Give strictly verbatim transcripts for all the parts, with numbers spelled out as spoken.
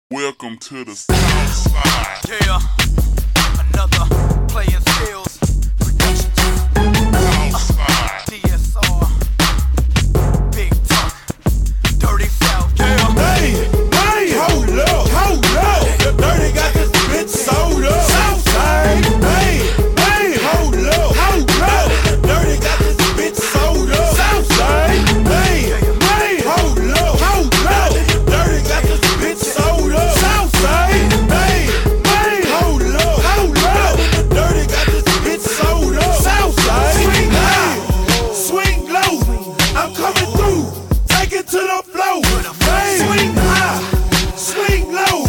Welcome to the South Side. Yeah, another playing skills production. South Side. D S R, Big Tuck, Dirty South. Yeah. Hey, hey, hold up, hold up. The Dirty got this bitch sold up. Southside. Hey, hey, hold up, hold up. The Dirty got this bitch sold up. Southside. Hey, hey, hold up, hold up. The Dirty got this bitch sold up. Southside. Hey, hey, hold up, hold up. The Dirty got this bitch sold up. Southside. Swing high, swing low. I'm coming through. Take it to the flow. Hey, swing high, swing low.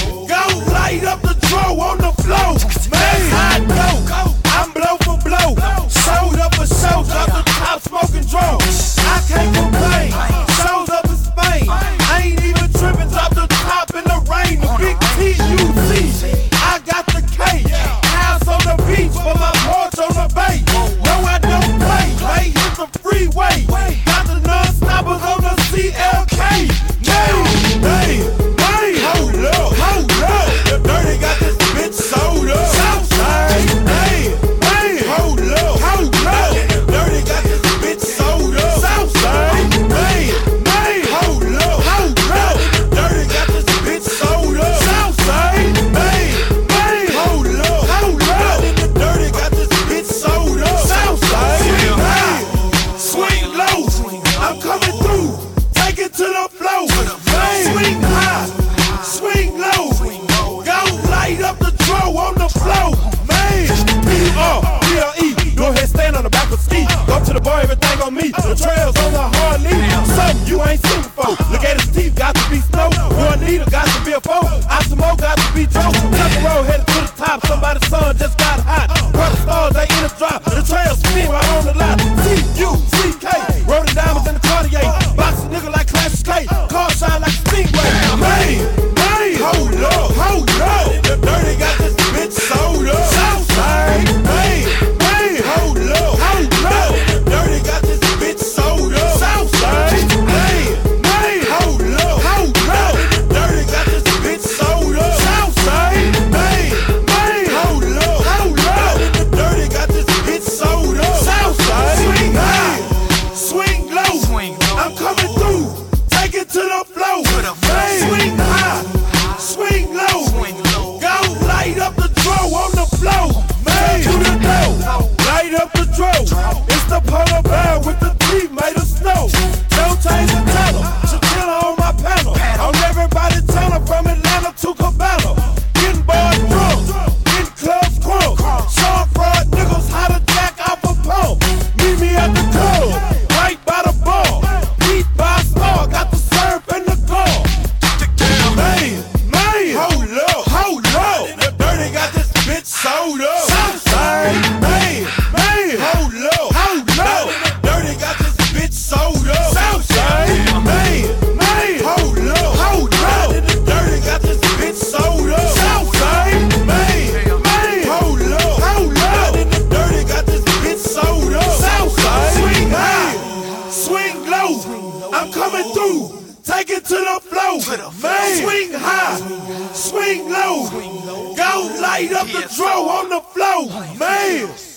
Go light up the draw on the flow. Man, I go. I'm blow for blow. Sold up for shows off the top smoking drone. I can't complain. Shows up in Spain. I ain't even tripping. Drop the top in the rain. The big T U C. I got the K. House on the beach for my porch on the bay. No, I don't play. Play hit the freeway. Got the non-stoppers on the C L K. Hey, hey, hey, hold up, hold up. The Dirty got this bitch sold up. Southside. Hey, hey, hold up, hold up. The Dirty got this bitch sold up. Southside. Hey, hey, hold up, hold up. The Dirty got this bitch sold up. Southside. Hey, hey, hold up, hold up. The Dirty got this bitch sold up. Southside. Hey, swing low. I'm coming through. Take it to the flow. Hey, swing high, swing low. Go light up the draw on the flow. Man, P R, P R E. Go ahead, stand on the back of ski. Go to the bar, everything on me. The trails on the hard knee. Something you ain't seen before. Look at his teeth, got to be snow. One needle, got to be a foe. Optimo, got to be Joe. Tuck the road, headed to the top. Somebody's son just got hot. Brother stars, they in a drop. The trails spin right on the lot. T U C K. Rolling diamonds in the Cartier. Boxing nigga like Classic K. Car shine like a Stingray. Man, man, hold up, hold up. The Dirty got this bitch sold up. Southside. Hey, hey, hold up, hold up. The Dirty got this bitch sold up. Southside. Hey, hey, hold up, hold up. The Dirty got this bitch sold up. Southside. Hey, hey, hold up, hold up. The Dirty got this bitch sold up. Southside. Swing high, swing low. I'm coming through. Take it to the flow. Hey, swing high, swing low. Go light up the draw on the flow. Man, to the dough. Light up the draw. It's the polar bear with the teeth made of snow. Don't change the color. Chatilla on my panel. On everybody tunnel from Atlanta to Cabana. Getting boys drunk, getting clubs crunk. Sharp fraud niggas how to jack off a pump. Meet me at the club, right by the bar. Beat by star, got the surf and the car. Man, man, hold up, hold up. The Dirty got this bitch sold up. Southside. Hey, man, hold up, hold up. The Dirty got this bitch sold up. Southside. Hey, man, hold up, hold up. The Dirty got this bitch sold up. Southside. Man, man, hold up, hold up. The Dirty got this bitch sold up. Southside. Swing high, swing low. I'm coming through. Take it to the flow. Man, swing high, swing low. Go light up the draw on the flow. Man.